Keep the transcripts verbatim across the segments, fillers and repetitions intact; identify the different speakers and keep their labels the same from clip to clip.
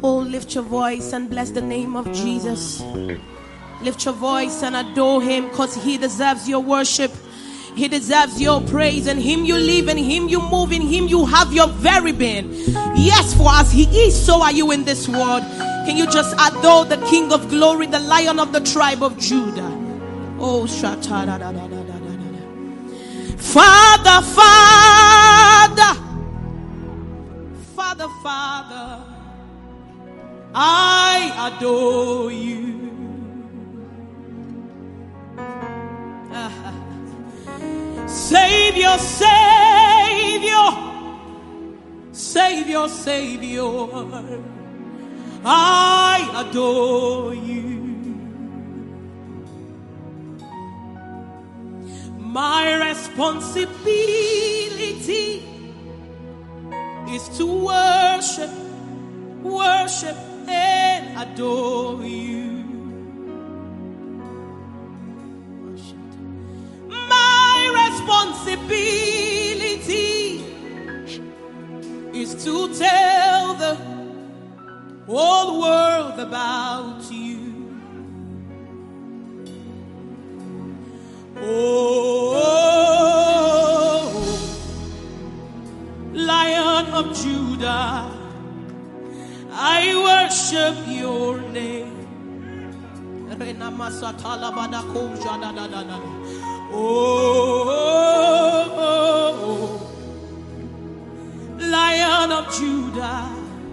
Speaker 1: Oh, lift your voice and bless the name of Jesus. Lift your voice and adore him, because he deserves your worship. He deserves your praise. In him you live, in him you move, in him you have your very being. Yes, for as he is, so are you in this world. Can you just adore the King of glory, the Lion of the tribe of Judah? Oh, shata da da da da da da. Father, Father, Father, Father, I adore you. Savior, Savior, Savior, Savior, I adore you. My responsibility is to worship, worship and adore you. Responsibility is to tell the whole world about you. Oh, Lion of Judah, I worship your name. Oh, oh, oh, Lion of Judah,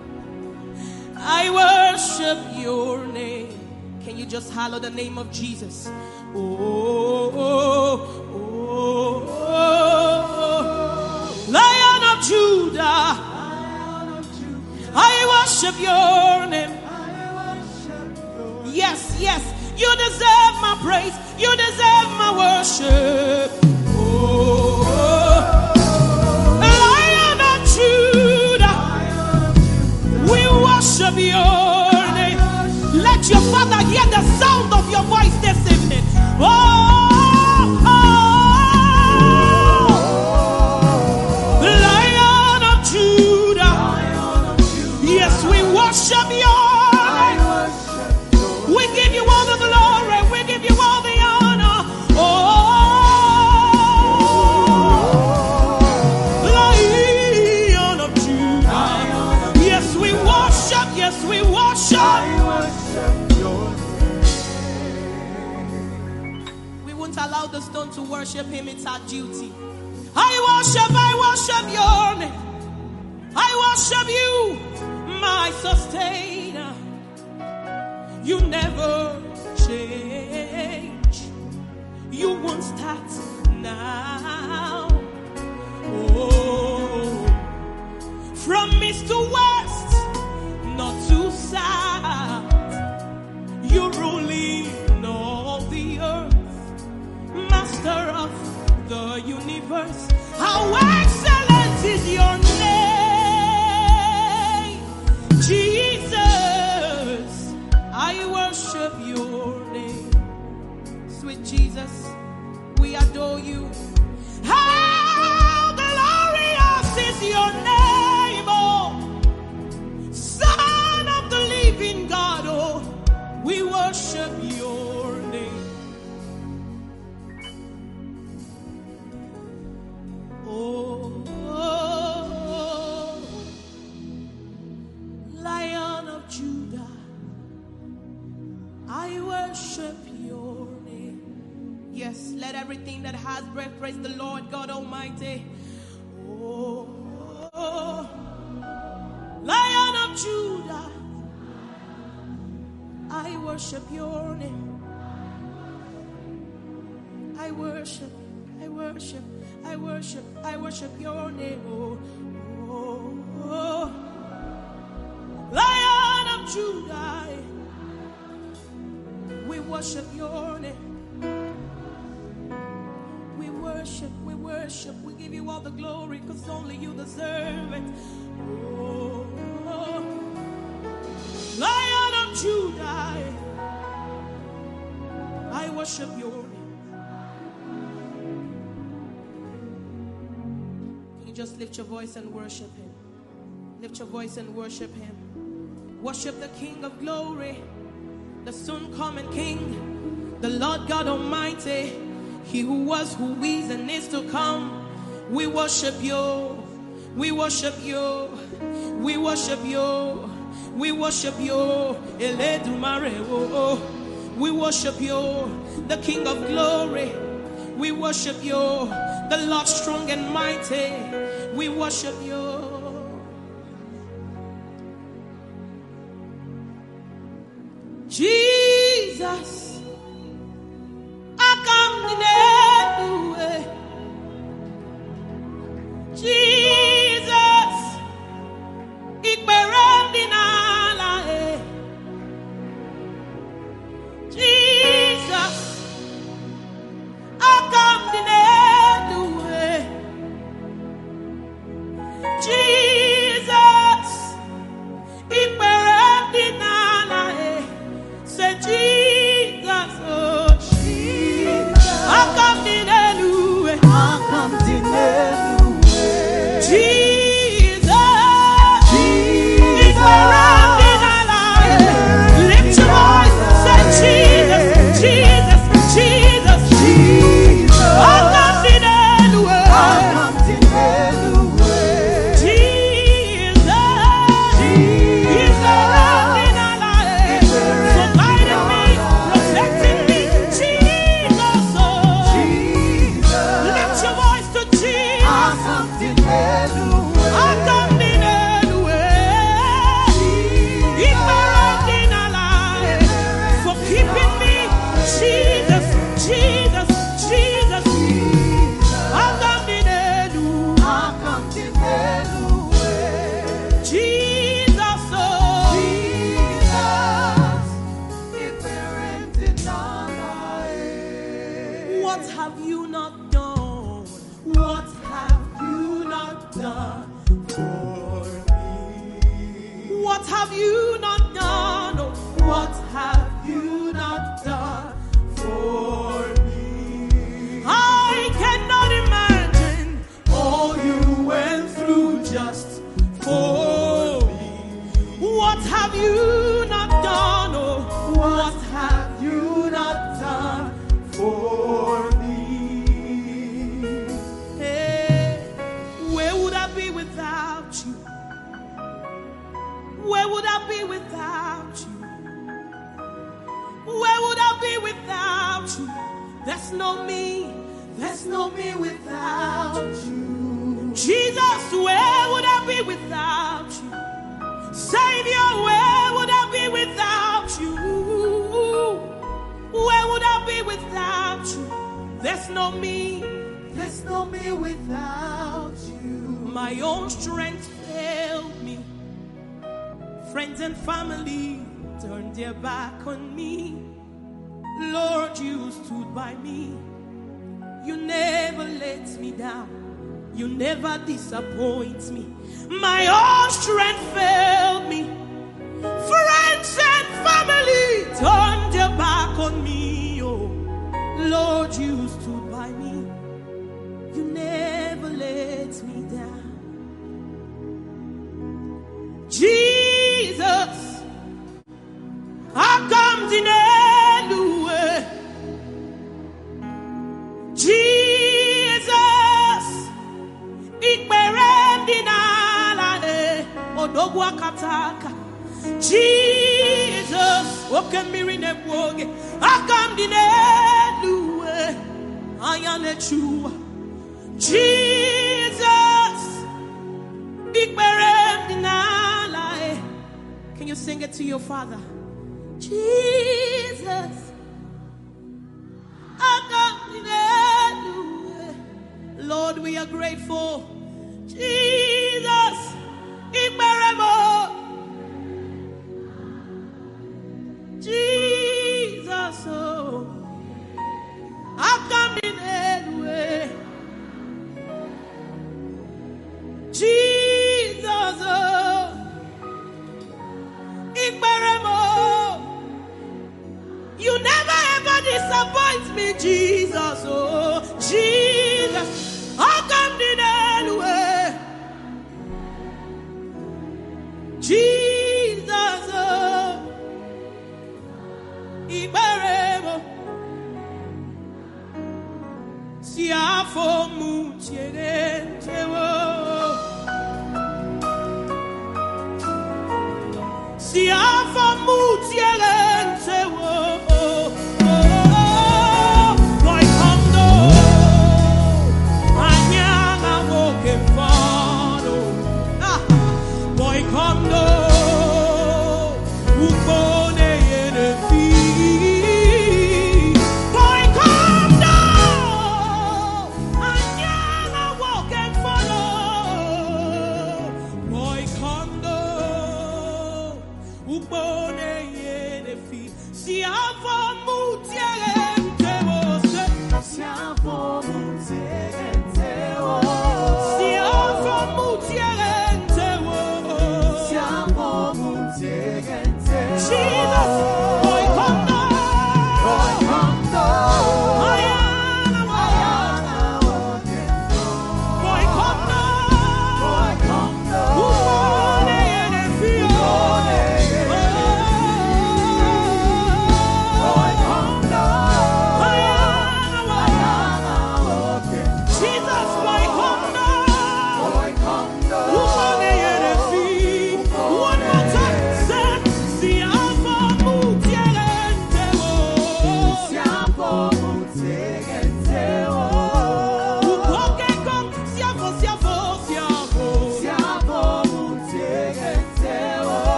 Speaker 1: I worship your name. Can you just hallow the name of Jesus? Oh, oh, oh, oh, Lion of Judah, I worship your name. Yes, yes, you deserve my praise. You deserve my worship. Oh, Lion of Judah, we worship your name. Let your Father hear the sound of your voice this evening. Oh, oh, Lion of Judah, yes, we worship your name. We give you all the glory. We give you all the honor. Oh, Lion of Judah. Yes, we worship. Yes, we worship. We won't allow the stone to worship him. It's our duty. I worship. I worship your name. I worship you, my sustainer. You never change. You won't start now. Oh, from east to west, not to south, you're ruling all the earth, master of the universe. How excellent is your name, Jesus. I worship your name. Sweet Jesus, we adore you. How glorious is your name, oh Son of the living God, oh, we worship your name. Oh, oh, oh, Lion of Judah, I worship your name. Yes, let everything that has breath praise the Lord God Almighty. Oh, oh, Lion of Judah, I worship your name. I worship, I worship, I worship, I worship your name. Oh, oh, oh, Lion of Judah, we worship your name. We worship, we worship, we give you all the glory, because only you deserve it. Oh, oh, Lion of Judah, I worship your name. Can you just lift your voice and worship him? Lift your voice and worship him. Worship the King of glory, the soon coming King, the Lord God Almighty, He who was, who is, and is to come. We worship you, we worship you, we worship you, we worship you, Eledumare, oh, oh. We worship you, the King of glory. We worship you, the Lord strong and mighty. We worship you. Jesus, I come in anyway. Jesus, ikberendinala. Jesus, I come in anyway. Jesus, ikberendinala. Say Jesus, oh Jesus, I come in anyway. I come in anyway. Jesus, Jesus, lift your voice, say Jesus, Jesus, Jesus, Jesus, I come in anyway. I come in anyway. Jesus, Jesus. There's no me, there's no me without you. Jesus, where would I be without you? Savior, where would I be without you? Where would I be without you? There's no me, there's no me without you. My own strength failed me. Friends and family turned their back on me. Lord, you stood by me. You never let me down. You never disappoint me. My own strength failed me. Friends and family turned their back on me. Oh, Lord, you stood by me. You never let me down. Jesus, I come to know. Jesus, Jesus, I come Jesus, can you sing it to your Father? Jesus, Lord, we are grateful. Jesus, Jesus, oh, I come in anyway. Jesus, oh, you never ever disappoint me, Jesus, oh, Jesus, I come in anyway. Jesus, oh,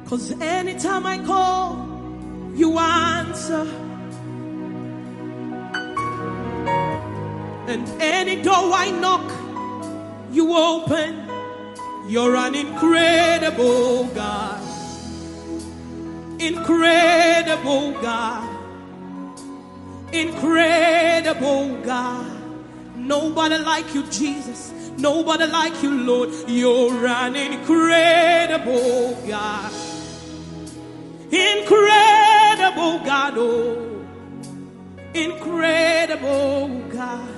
Speaker 1: 'Cause anytime I call, you answer. And any door I knock, you open. You're an incredible God. Incredible God. Incredible God. Nobody like you, Jesus. Nobody like you, Lord. You're an incredible God. Incredible God. Oh, incredible God.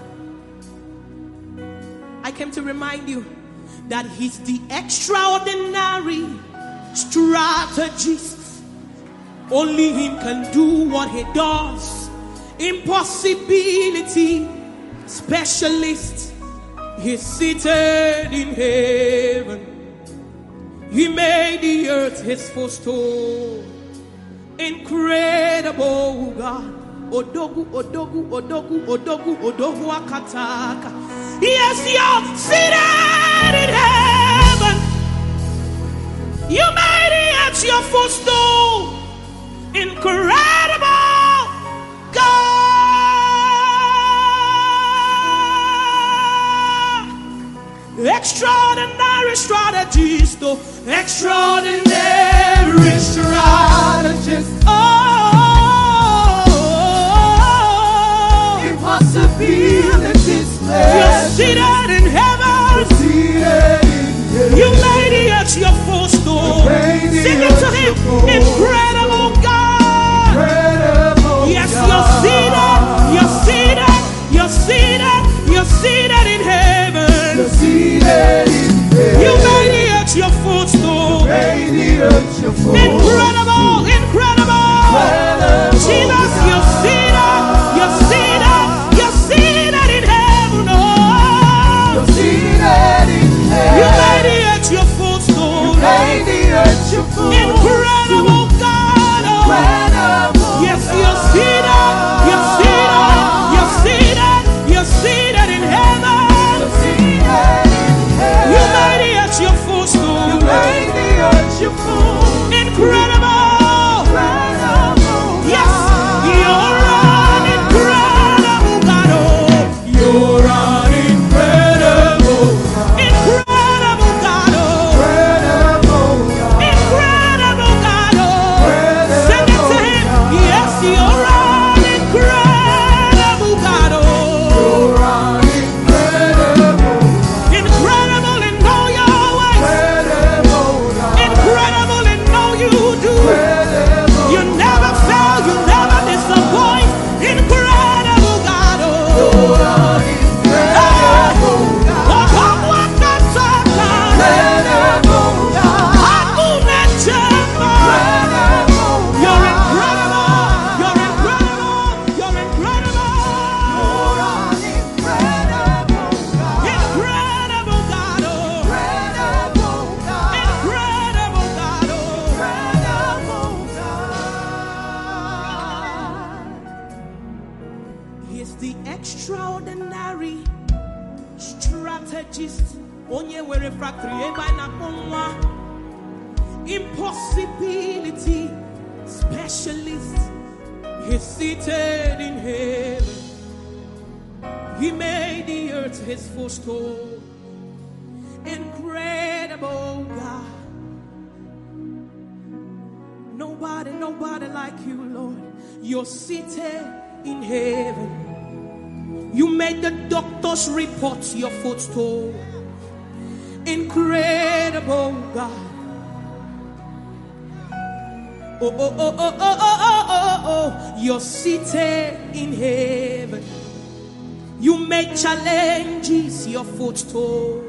Speaker 1: I came to remind you that He's the extraordinary strategist. Only Him can do what He does. Impossibility specialist. He's seated in heaven. He made the earth His footstool. Incredible God. Odogu, Odogu, Odogu, Odogu, Odogu Akataka. Yes, you're seated in heaven. You made the earth your footstool. Incredible God. Extraordinary strategist. Oh, extraordinary strategist. Oh, impossibilities. You're seated in heaven. Seated in heaven. You made the earth your footstool. Sing it to Him. Incredible God. Incredible yes, God. You're seated. You're seated. You're seated. You're seated in heaven. You're seated in heaven. You made the earth your footstool. Made the earth your footstool. Incredible. Incredible. Incredible Jesus, God. You're seated. You're seated. You're seated in heaven. Oh. You're seated in heaven. You made the earth your footstool. You made the earth your footstool. Incredible God. Oh. Incredible yes, you're seated. You're seated. You're seated. You're seated in heaven. You're seated in heaven. You made the earth your footstool. You made the earth your footstool. Incredible. Incredible. Yes, you're an incredible God. Oh, you're an incredible God. Incredible God. Oh, incredible God. Incredible God. Oh, sing it to Him. Yes, you're an incredible God. Oh, you're an incredible God. Incredible in all your ways. Incredible God. Incredible in all you do. Incredible. You never fail. You never disappoint. Incredible God. Oh, you're an incredible God. Oh, come what can talk God. Incredible God. Hakuna chema. Incredible. You're incredible. You're incredible. You're incredible. You're an incredible God. Incredible God. Oh, incredible God. Incredible God. Oh, incredible God. He is the extraordinary strategist. Onye were factory eba na konwa. Impossibility specialist. He's seated in heaven. He made the earth His footstool. Incredible God. Nobody, nobody like you, Lord. You're seated in heaven. You made the doctor's report your footstool. Incredible God. Oh, oh, oh, oh, oh, oh, oh, oh, oh. You're seated in heaven. You make challenges your footstool.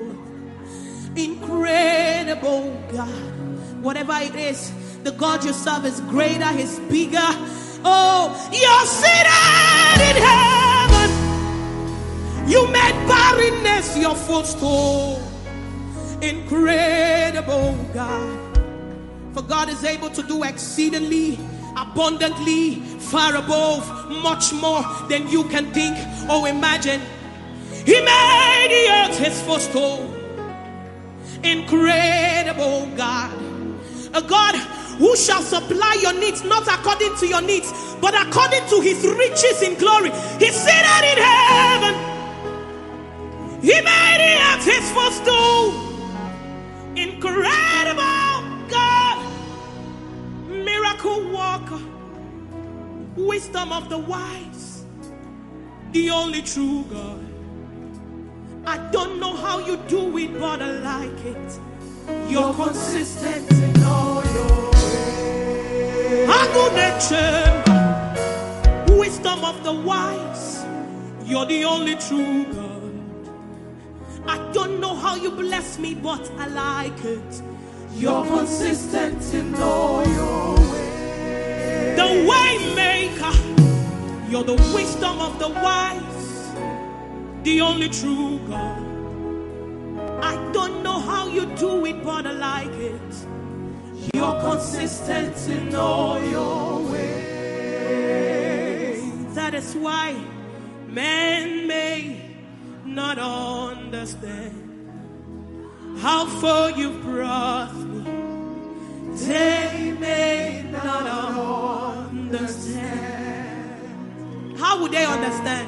Speaker 1: Incredible God. Whatever it is, the God you serve is greater, He's bigger. Oh, you're seated in heaven. You made barrenness your footstool. Incredible God. For God is able to do exceedingly, abundantly, far above, much more than you can think or imagine. He made the earth His footstool. Incredible God. A God who shall supply your needs, not according to your needs, but according to his riches in glory. He's seated in heaven. He made the earth his footstool. Incredible God, miracle worker, wisdom of the wise, the only true God. I don't know how you do it, but I like it. You're consistent in all your ways. Wisdom of the wise, you're the only true God. I don't know how you bless me, but I like it. You're consistent in all your ways. The way maker, you're the wisdom of the wise, the only true God. I don't know how you do it, but I like it. You're consistent in all your ways. That is why men may not understand how far you brought me. They may not understand. How would they understand?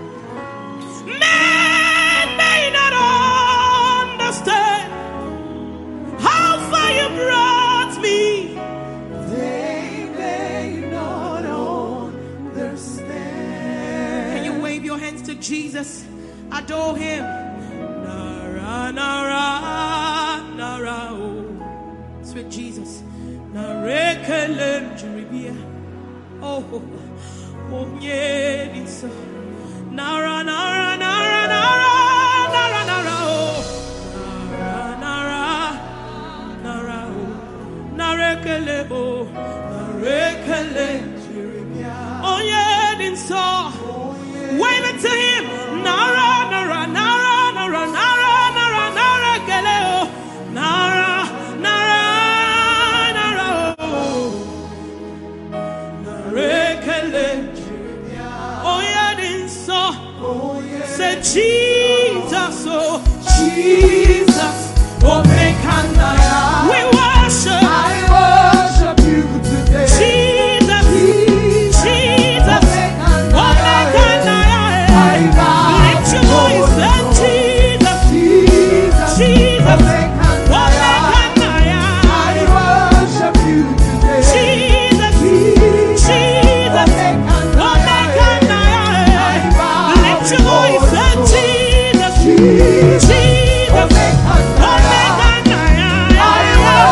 Speaker 1: Men may not understand how far you brought me. They may not understand. Can you wave your hands to Jesus? Adore him. Nara, nara, nara, oh. Sweet Jesus. Narekelem juribia. Oh, oh, oh, yeah, so. Nara, nara, nara, nara, nara, nara, oh. Nara, nara, nara, oh. Narekele, oh. Narekelem juribia. Oh, yeah, so. Wave it to him. Nara, nara, nara, nara, nara, nara, nara, gele, oh. Nara, nara, nara, oh. Narekele. Oh, yeah, din so. Say Jesus, oh. Jesus, oh, make anaya. We worship. I worship you today. Jesus, Jesus, oh, make anaya. Lift your voice and Jesus, Jesus, Jesus, oh, make anaya. I worship you today. Jesus, Jesus, oh, make anaya. Lift your voice and Jesus, Jesus, oh, make anaya. I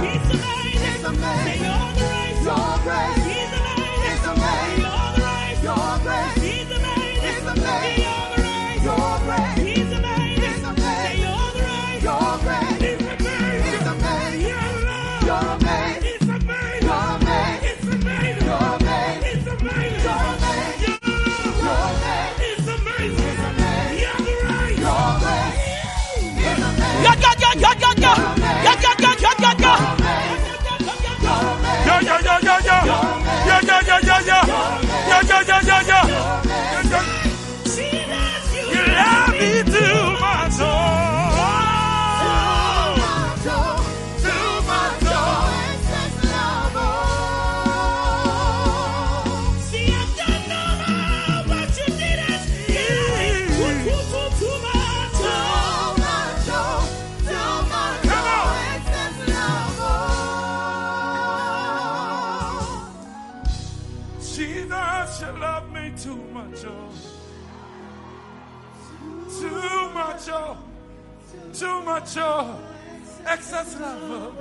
Speaker 2: too much, oh, excess love.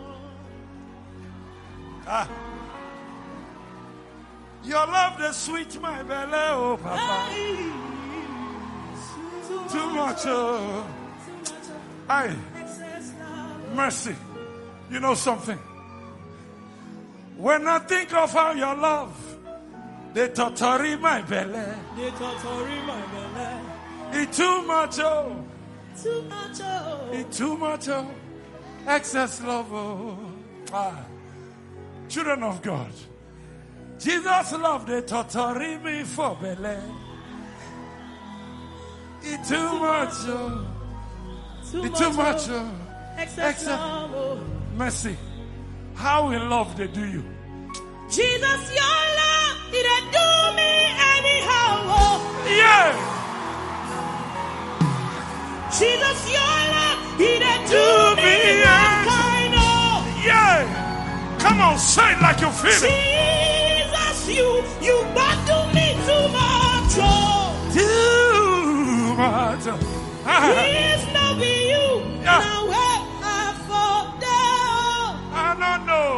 Speaker 2: Ah. Your love is sweet, my belly, oh, Papa. Too much, oh. Aye. Mercy. You know something? When I think of how your love, they totori my belly.
Speaker 1: They totori my belly.
Speaker 2: It's too much, oh.
Speaker 1: Too much, oh.
Speaker 2: It's too much, oh. Excess love, oh. Ah. Children of God. Jesus love, they totori me for belly. It's too much, oh.
Speaker 1: Too
Speaker 2: It's too much,
Speaker 1: oh.
Speaker 2: oh.
Speaker 1: Excess
Speaker 2: Excess
Speaker 1: love, oh.
Speaker 2: mercy. How in love they do you.
Speaker 1: Jesus, your love didn't do me anyhow, oh.
Speaker 2: Yeah.
Speaker 1: Jesus, your love didn't do me that kind, oh.
Speaker 2: Yeah. Come on, say it like you feel it.
Speaker 1: Jesus, you, you bother me too much, oh.
Speaker 2: Too much.
Speaker 1: Please not be you.
Speaker 2: Yeah.
Speaker 1: Now where I fall down.
Speaker 2: I don't know.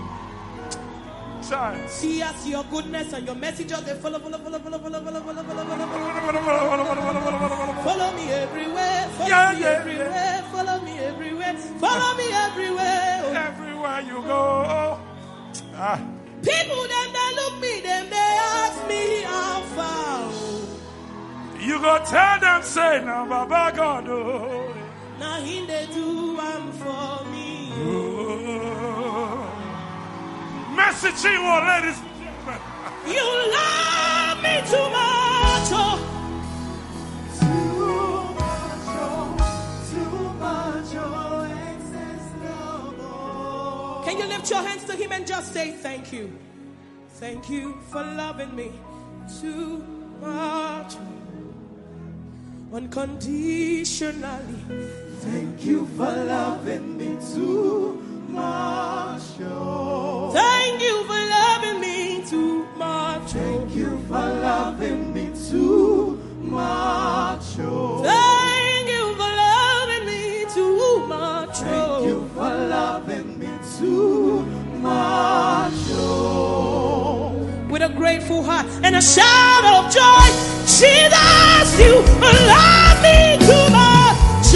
Speaker 2: Child.
Speaker 1: See us your goodness and your messages. They follow, follow, follow, follow, follow, follow, follow, follow, follow, follow. Follow me everywhere. Follow
Speaker 2: Yeah,
Speaker 1: me
Speaker 2: yeah,
Speaker 1: everywhere. Follow me everywhere. Follow me everywhere. Oh.
Speaker 2: Everywhere you go. Ah.
Speaker 1: People them they look me, them they ask me how far. Oh.
Speaker 2: You go tell them, say, now, Baba God. Oh.
Speaker 1: Now he they do one for me.
Speaker 2: Oh. Message Chiwo, ladies and gentlemen.
Speaker 1: You love me too much. Oh.
Speaker 3: Too much, oh, too much, oh, excess love, oh.
Speaker 1: Can you lift your hands to him and just say thank you? Thank you for loving me too much. Unconditionally.
Speaker 3: Thank you for loving me too much, oh.
Speaker 1: Thank you for loving me too much.
Speaker 3: Thank you for loving me too much, oh.
Speaker 1: Thank you for loving me too much.
Speaker 3: Thank you for loving me too much, oh.
Speaker 1: With a grateful heart and a shout of joy, Jesus, you love me too much. Oh.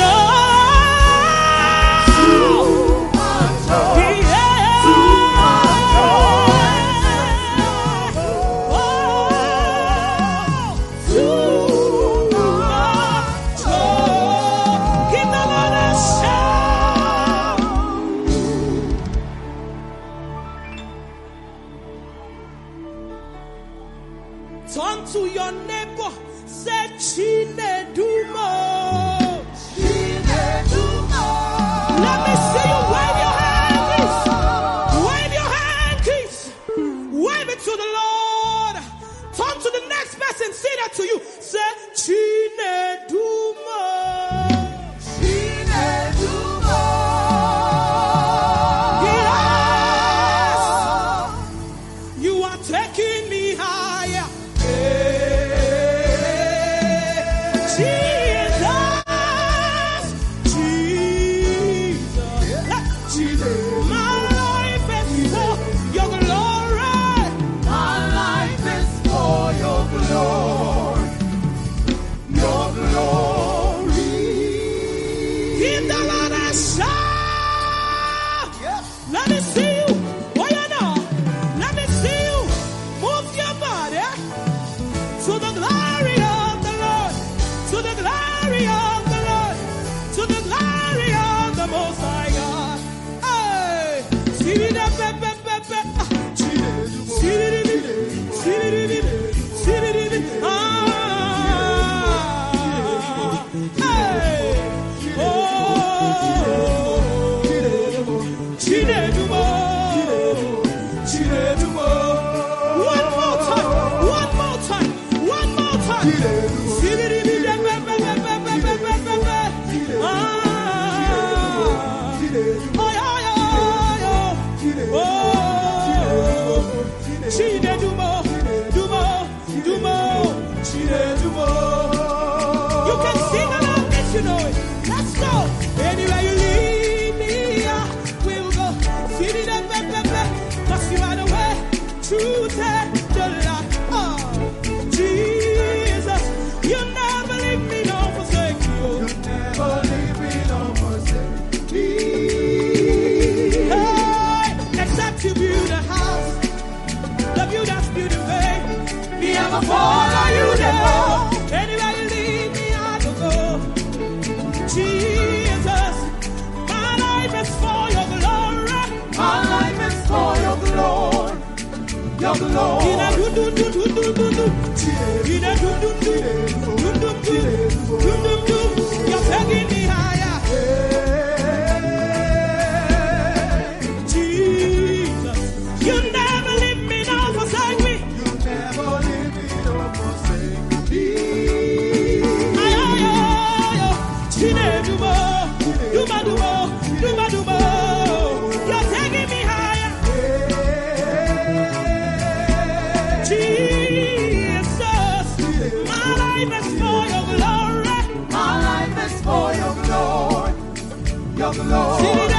Speaker 1: Turn to your neighbor, say Chinedumo.
Speaker 3: Chinedumo.
Speaker 1: Let me see you wave your hand, please. Wave your hand, please. Wave it to the Lord. Turn to the next person, say that to you. Say Chinedumo.
Speaker 3: Chinedumo.
Speaker 1: Yes. You are taking me higher. Let me see you. Oh, you know. Let me see you. Move your body to the glory of the Lord. To the glory of the Lord. To the glory of the Most High God. Hey. See me there, be, be, be, be. See me there, see me there, see me there. Ah. Hey. Oh. Chinedumo. Chinedumo. One more time. One more time. One more time. Ah. Oh, yeah, yeah, yeah. Oh. Chinedumo. Dumo. Dumo. Chinedumo. You can sing along if you know it. Let's go.
Speaker 3: your glory.
Speaker 1: In a do do do do do do do. In a do do do do do do do do do. You're taking me higher. Jesus, you never leave me nor forsake me.
Speaker 3: You never leave me nor forsake me.
Speaker 1: Ay ay ay ay. Chine dubo, duba dubo, duba dubo. You're taking me higher. Jesus, my life is for your glory.
Speaker 3: My life is for your glory. Your glory.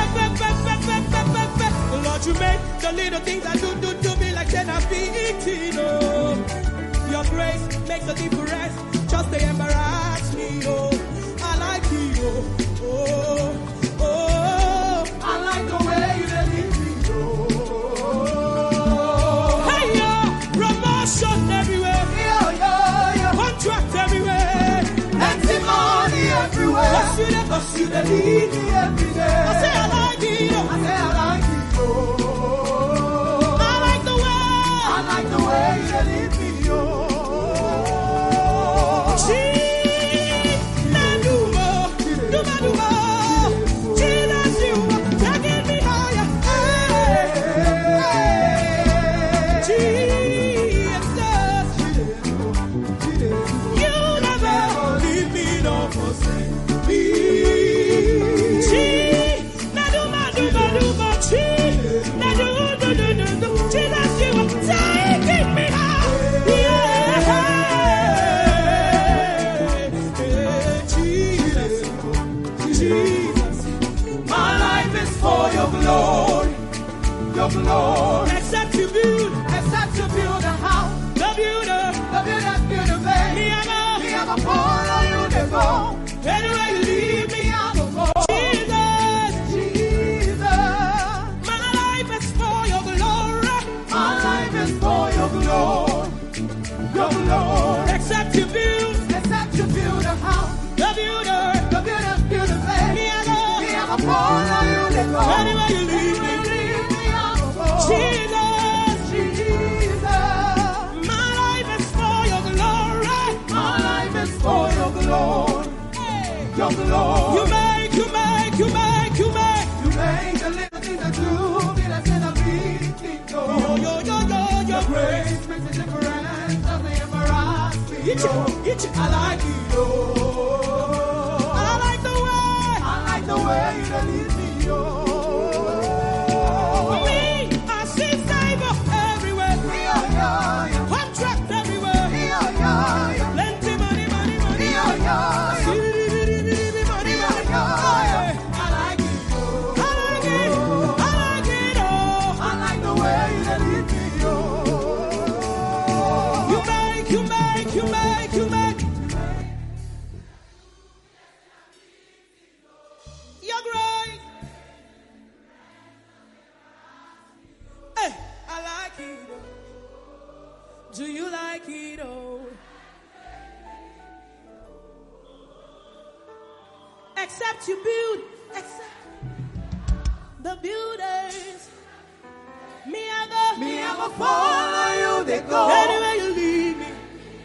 Speaker 1: Lord, you make the little things I do do to me like ten I've been eating. Oh, your grace makes a difference. Just to embarrass me. Oh, I like you. Oh, oh, oh.
Speaker 3: I like the way you let me go.
Speaker 1: Hey, yo, promotion everywhere.
Speaker 3: Yo, yo, yo.
Speaker 1: Contract everywhere.
Speaker 3: Plenty money everywhere.
Speaker 1: Cause you the, cause you the
Speaker 3: Lead me every day.
Speaker 1: I say I like it.
Speaker 3: I say I like you.
Speaker 1: I like the way.
Speaker 3: I like the way you lead me. Oh.
Speaker 1: Jesus, Nadumo, Duma Duma. Jesus, you are taking me higher. Jesus, you never leave me nor forsake me. Jesus, Naduma Duma Duma. Jesus, Nadu du du du du. Jesus, you are taking me higher. Jesus, Jesus,
Speaker 3: My life is for your glory. Your glory.
Speaker 1: except you build
Speaker 3: Except to build a house.
Speaker 1: the builder.
Speaker 3: The builder's beautiful.
Speaker 1: Me and
Speaker 3: Me have a follow you to go.
Speaker 1: anywhere you lead me.
Speaker 3: Me have a go.
Speaker 1: Jesus,
Speaker 3: Jesus.
Speaker 1: my life is for your glory.
Speaker 3: My life is for your glory. Your glory.
Speaker 1: Except you build
Speaker 3: Except to build a house.
Speaker 1: the builder.
Speaker 3: The builder's beautiful.
Speaker 1: Me and
Speaker 3: Me have a follow you to go.
Speaker 1: anywhere you lead me.
Speaker 3: Me have a go.
Speaker 1: Jesus,
Speaker 3: Jesus.
Speaker 1: my life is for your glory.
Speaker 3: My life is for your glory.
Speaker 1: Hey.
Speaker 3: Your glory.
Speaker 1: You make, you make, you make, you make.
Speaker 3: You make the little things that do me that's in a big thing go.
Speaker 1: Yo, yo, yo, yo, yo.
Speaker 3: Your grace makes a difference. Doesn't embarrass me.
Speaker 1: Get you, get you.
Speaker 3: I like you.
Speaker 1: I like the way.
Speaker 3: I like the way you lead me. Oh.
Speaker 1: Me, I see favor everywhere.
Speaker 3: Yeah, yeah, yeah.
Speaker 1: Contract everywhere.
Speaker 3: Yeah, yeah, yeah.
Speaker 1: Plenty money, money, money.
Speaker 3: Yeah, yeah, yeah.
Speaker 1: Money, money,
Speaker 3: Yeah,
Speaker 1: money.
Speaker 3: yeah, yeah. I like you.
Speaker 1: I like it. I like it all.
Speaker 3: I like the way you lead me. Oh.
Speaker 1: You make, you make, you make, you make. You're great. Hey, I like it. Do you like it? Oh. Except you build, except the builders. Me and the
Speaker 3: Me have a follow you they go.
Speaker 1: anywhere you lead me.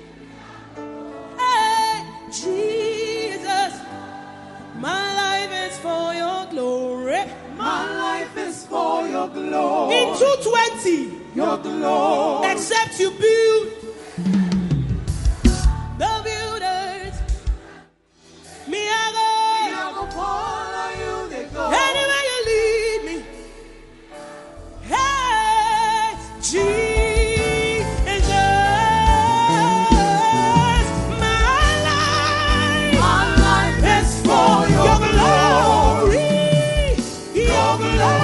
Speaker 1: Hey, Jesus, my life is for your glory.
Speaker 3: My life is for your glory.
Speaker 1: In two twenty,
Speaker 3: Your glory.
Speaker 1: except you build the builders. Me and
Speaker 3: Me
Speaker 1: the
Speaker 3: have a follow you they go.
Speaker 1: anywhere you lead me. Hey, Jesus, my life,
Speaker 3: My life is for your
Speaker 1: your
Speaker 3: glory.
Speaker 1: glory, your glory.